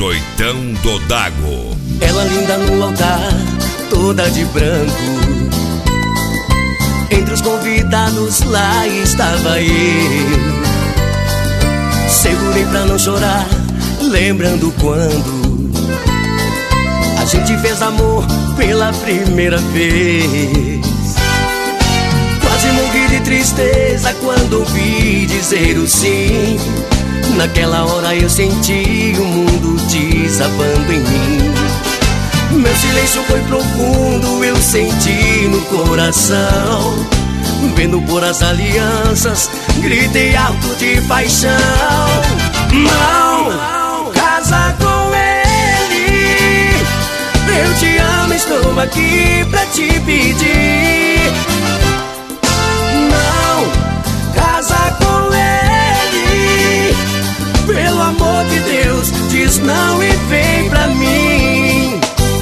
18º do Dago. Ela linda no altar, toda de branco. Entre os convidados lá estava eu. Segurei pra não chorar, lembrando quando a gente fez amor pela primeira vez. Quase morri de tristeza quando ouvi dizer o sim. Naquela hora eu senti o mundo desabando em mim. Meu silêncio foi profundo, eu senti no coração. Vendo por as alianças, gritei alto de paixão. Não, casa com ele. Eu te amo, estou aqui pra te pedir. Não, casa com ele. Pelo amor de Deus, diz não e vem pra mim.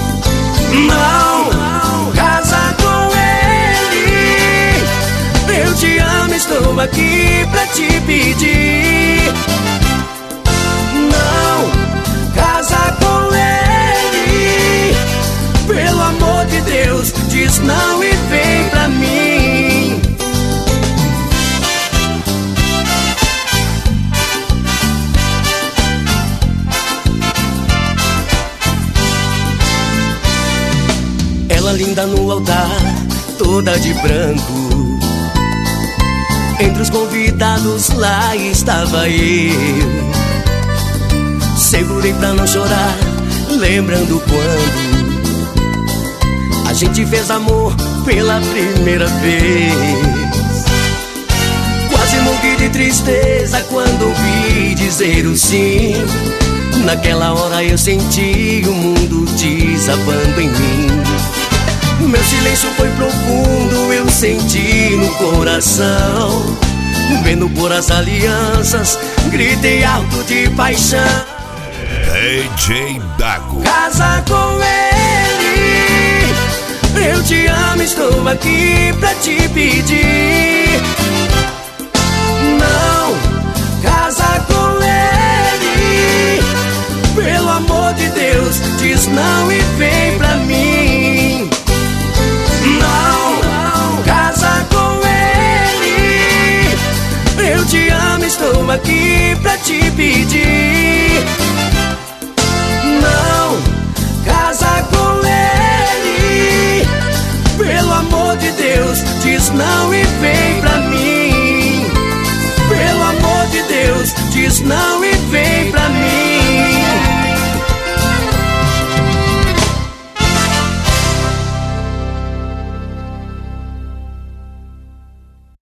Não, casa com ele. Eu te amo, estou aqui pra te pedir. Não, casa com ele. Pelo amor de Deus, diz não e vem pra mim. Ela linda no altar, toda de branco. Entre os convidados lá estava eu. Segurei pra não chorar, lembrando quando a gente fez amor pela primeira vez. Quase morri de tristeza quando ouvi dizer o sim. Naquela hora eu senti o mundo desabando em mim. Meu silêncio foi profundo, eu senti no coração. Vendo por as alianças, gritei alto de paixão. DJ Dago. Casa com ele. Eu te amo, estou aqui pra te pedir. Não, casa com ele. Pelo amor de Deus, diz não e vem pra mim. Não, casa com ele. Eu te amo, estou aqui pra te pedir. Não, casa com ele. Pelo amor de Deus, diz não e vem pra mim. Pelo amor de Deus, diz não e